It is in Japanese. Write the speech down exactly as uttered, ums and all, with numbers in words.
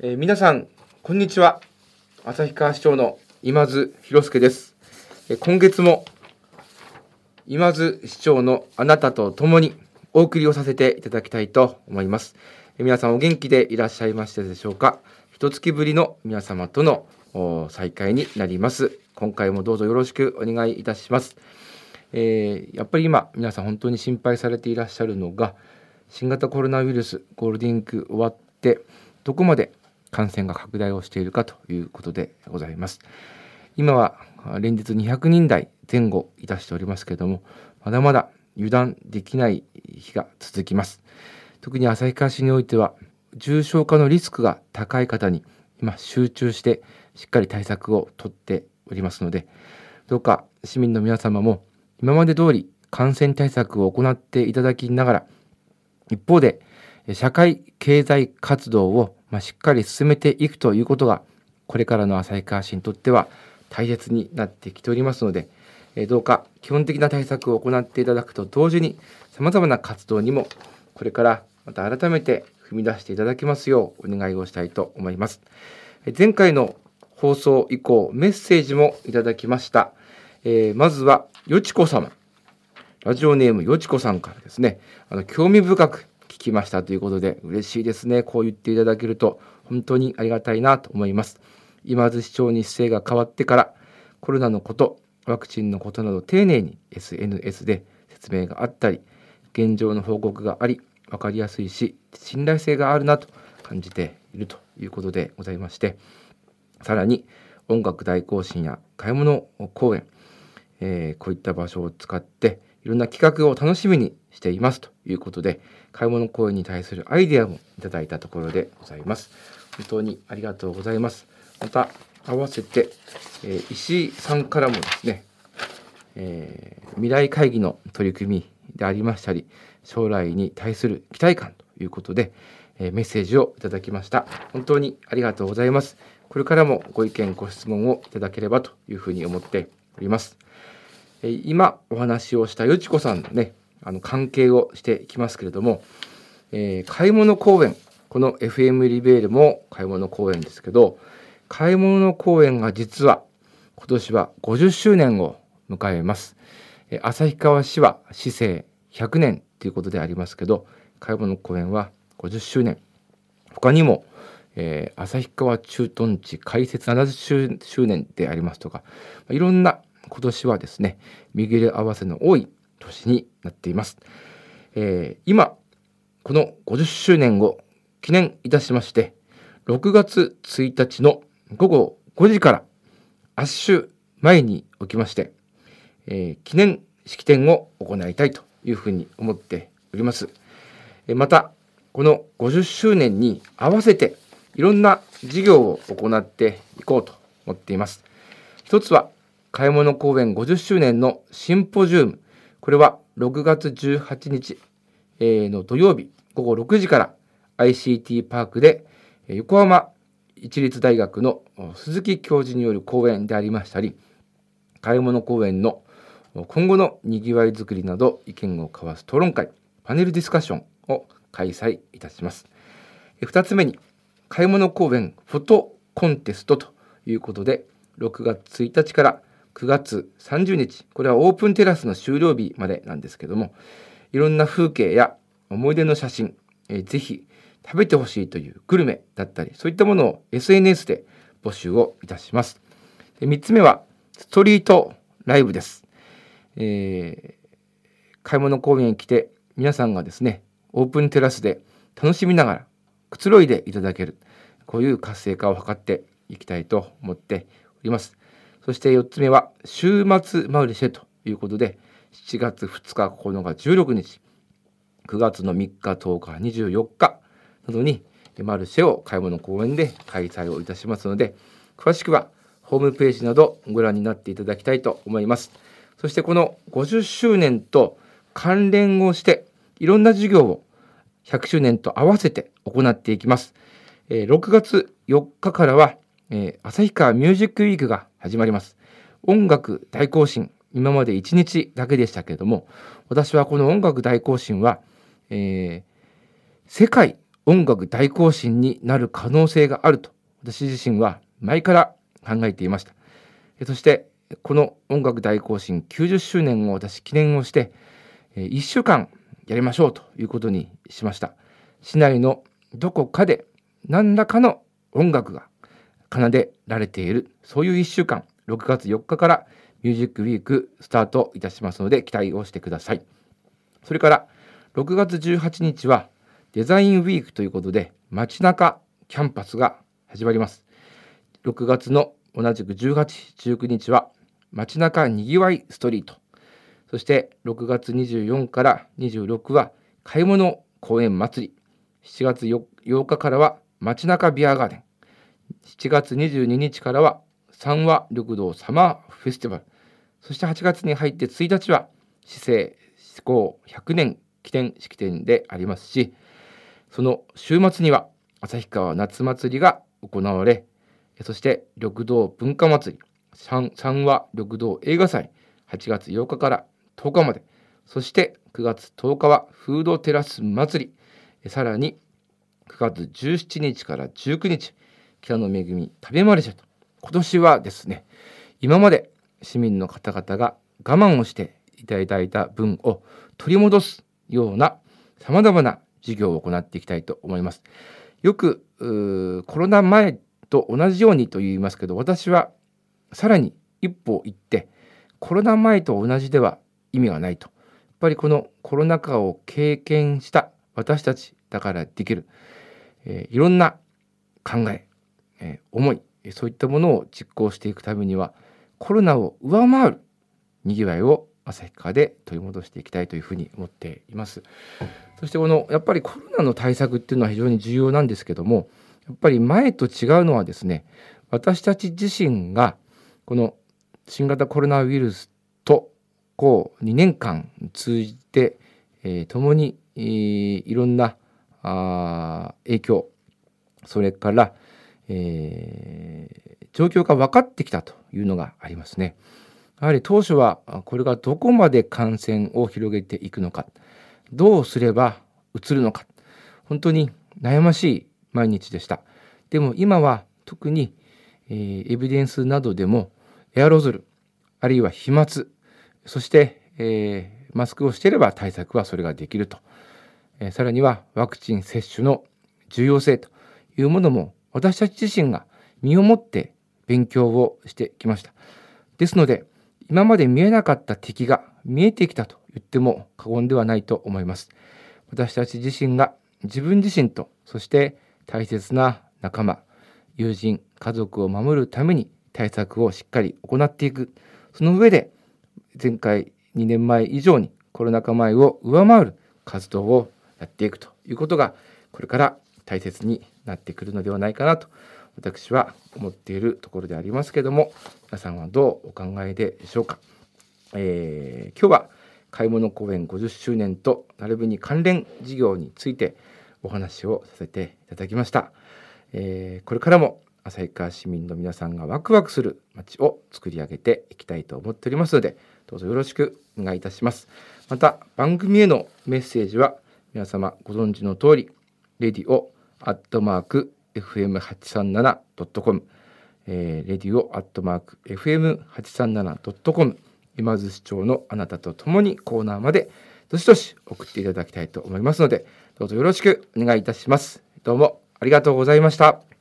えー、皆さんこんにちは。旭川市長の今津博介です。えー、今月も今津市長のあなたと共にお送りをさせていただきたいと思います。えー、皆さんお元気でいらっしゃいましたでしょうか。一月ぶりの皆様との再会になります。今回もどうぞよろしくお願いいたします。えー、やっぱり今皆さん本当に心配されていらっしゃるのが、新型コロナウイルスゴールデンウィーク終わってどこまで感染が拡大をしているかということでございます。今は連日にひゃくにん台前後いたしておりますけれども、まだまだ油断できない日が続きます。特に旭川市においては重症化のリスクが高い方に今集中してしっかり対策をとっておりますので、どうか市民の皆様も今まで通り感染対策を行っていただきながら、一方で社会経済活動をまあしっかり進めていくということが、これからの旭川市にとっては大切になってきておりますので、どうか基本的な対策を行っていただくと同時に、さまざまな活動にもこれからまた改めて踏み出していただきますようお願いをしたいと思います。前回の放送以降メッセージもいただきました。えー、まずはよちこ様、ラジオネームよちこさんからですね、あの興味深く聞きましたということで、嬉しいですね。こう言っていただけると本当にありがたいなと思います。今津市長に姿勢が変わってからコロナのこと、ワクチンのことなど丁寧に エスエヌエス で説明があったり、現状の報告があり分かりやすいし信頼性があるなと感じているということでございまして、さらに音楽大行進や買い物公演、えー、こういった場所を使っていろんな企画を楽しみにしていますということで、買い物公園に対するアイデアもいただいたところでございます。本当にありがとうございます。また合わせて、えー、石井さんからもですね、えー、未来会議の取り組みでありましたり、将来に対する期待感ということで、えー、メッセージをいただきました。本当にありがとうございます。これからもご意見ご質問をいただければというふうに思っております。えー、今お話をしたよちこさんのね、あの関係をしていきますけれども、えー、買い物公園、この エフエム リベールも買い物公園ですけど、買い物公園が実は今年はごじゅっしゅうねんを迎えます。えー、旭川市は市政ひゃくねんということでありますけど、買い物公園はごじゅっしゅうねん、他にも、えー、旭川駐屯地開設ななじゅっしゅうねんでありますとか、いろんな今年はですね、見切れ合わせの多い年になっています。えー、今このごじゅっしゅうねんを記念いたしまして、ろくがつついたちのごごごじからアッシュ前におきまして、えー、記念式典を行いたいというふうに思っております。えー、またこのごじゅっしゅうねんに合わせていろんな事業を行っていこうと思っています。一つは買い物公園ごじゅっしゅうねんのシンポジウム、これはろくがつじゅうはちにちの土曜日ごごろくじから アイシーティー パークで横浜市立大学の鈴木教授による講演でありましたり、買い物公園の今後のにぎわいづくりなど意見を交わす討論会、パネルディスカッションを開催いたします。ふたつめに買い物公園フォトコンテストということで、ろくがつついたちからくがつさんじゅうにち、これはオープンテラスの終了日までなんですけども、いろんな風景や思い出の写真、えー、ぜひ食べてほしいというグルメだったり、そういったものを エスエヌエス で募集をいたします。でみっつめはストリートライブです。えー、買い物公園に来て皆さんがですね、オープンテラスで楽しみながらくつろいでいただける、こういう活性化を図っていきたいと思っております。そしてよっつめは週末マルシェということで、しちがつふつか、ここのか、じゅうろくにち、くがつのみっか、とおか、にじゅうよっかなどにマルシェを買い物公園で開催をいたしますので、詳しくはホームページなどご覧になっていただきたいと思います。そしてこのごじゅっしゅうねんと関連をしていろんな事業をひゃくしゅうねんと合わせて行っていきます。ろくがつよっかからは旭川ミュージックウィークが始まります。音楽大行進、今までいちにちだけでしたけれども、私はこの音楽大行進は、えー、世界音楽大行進になる可能性があると私自身は前から考えていました。そしてこの音楽大行進きゅうじゅっしゅうねんを私記念をしていっしゅうかんやりましょうということにしました。市内のどこかで何らかの音楽が奏でられている、そういういっしゅうかん、ろくがつよっかからミュージックウィークスタートいたしますので期待をしてください。それからろくがつじゅうはちにちはデザインウィークということで街中キャンパスが始まります。ろくがつの同じくじゅうはち、じゅうくにちは街中にぎわいストリート、そしてろくがつにじゅうよっかからにじゅうろくは買い物公園祭り、しちがつようかからは街中ビアガーデン、しちがつにじゅうににちからは三和緑道サマーフェスティバル、そしてはちがつに入ってついたちは市政施行ひゃくねん記念式典でありますし、その週末には旭川夏祭りが行われ、そして緑道文化祭り、三和緑道映画祭、はちがつようかからとおかまで、そしてくがつとおかはフードテラス祭り、さらにくがつじゅうしちにちからじゅうくにち、北の恵み食べマルシェと、今年はですね、今まで市民の方々が我慢をしていただいた分を取り戻すようなさまざまな事業を行っていきたいと思います。よくコロナ前と同じようにと言いますけど、私はさらに一歩行ってコロナ前と同じでは意味がないと。やっぱりこのコロナ禍を経験した私たちだからできる、えー、いろんな考え、えー、思い、そういったものを実行していくためにはコロナを上回るにぎわいを旭川で取り戻していきたいというふうに思っています。そしてこのやっぱりコロナの対策っていうのは非常に重要なんですけども、やっぱり前と違うのはですね、私たち自身がこの新型コロナウイルスとこうにねんかん通じて、えー、共に、えー、いろんなあ影響、それから、えー、状況が分かってきたというのがありますね。やはり当初はこれがどこまで感染を広げていくのか、どうすればうつるのか、本当に悩ましい毎日でした。でも今は特に、えー、エビデンスなどでもエアロゾル、あるいは飛沫、そして、えー、マスクをしていれば対策はそれができると、えー、さらにはワクチン接種の重要性というものも私たち自身が身をもって勉強をしてきました。ですので今まで見えなかった敵が見えてきたと言っても過言ではないと思います。私たち自身が自分自身と、そして大切な仲間、友人、家族を守るために対策をしっかり行っていく。その上で前回にねんまえ以上にコロナ禍前を上回る活動をやっていくということがこれから大切になってくるのではないかなと私は思っているところでありますけれども、皆さんはどうお考えでしょうか。えー、今日は買い物公園ごじゅっしゅうねんと並びに関連事業についてお話をさせていただきました。えー、これからも旭川市民の皆さんがワクワクする街を作り上げていきたいと思っておりますので、どうぞよろしくお願いいたします。また番組へのメッセージは皆様ご存知の通り、レディオアットマーク エフエムはちさんななドットコム、えー、レディオアットマーク エフエムはちさんななドットコム、今津市長のあなたと共にコーナーまでどしどし送っていただきたいと思いますので、どうぞよろしくお願いいたします。どうもありがとうございました。